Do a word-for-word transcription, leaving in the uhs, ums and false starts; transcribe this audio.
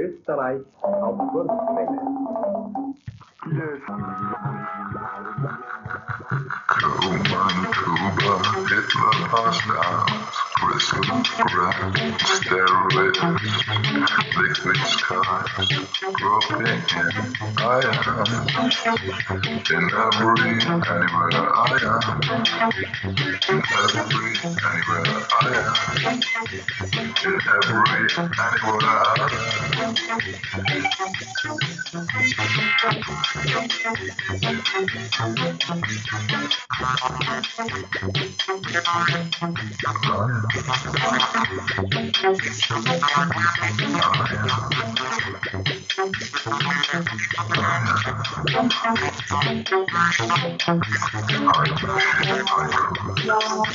Österreich auf Kurzwelle. Cuba, Cuba, Hitler Pascals, crystal bread, steroids, liquid skies, groping in, I am, in every, anywhere I am, in every, anywhere I am, in every, anywhere I am. I am.